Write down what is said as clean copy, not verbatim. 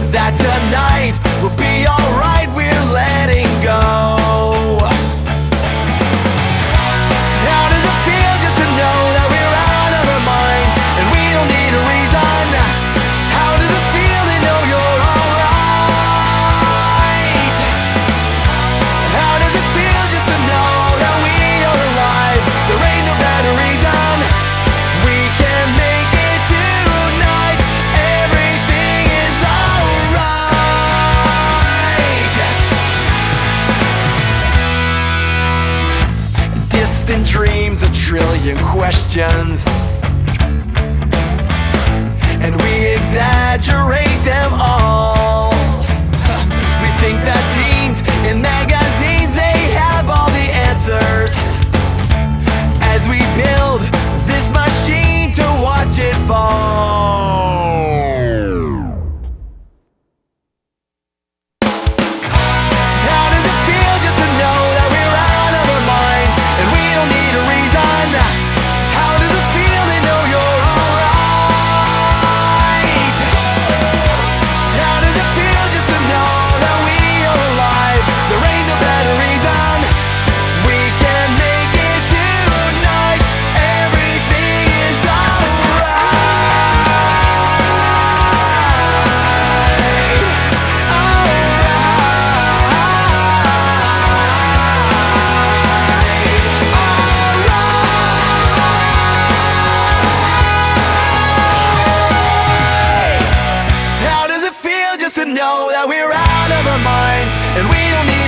that tonight will be alright, we're letting go. How does it feel just to know that we're out of our minds and we don't need a reason? How does it feel to know you're alright? How does it feel just to know that we are alive? There ain't no better reason. We can make it tonight. Everything is alright. Distant dreams, a trillion questions, and we exaggerate them all. We think that teens in magazines, they have all the answers, as we build this machine to watch it fall. How does it feel just to know that we're out of our minds and we don't need a reason? How does it feel to know you're alright? How does it feel just to know that we are alive? There ain't no better reason. We can make it tonight. Everything is alright. How does it feel just to know that we're out of our minds and we don't need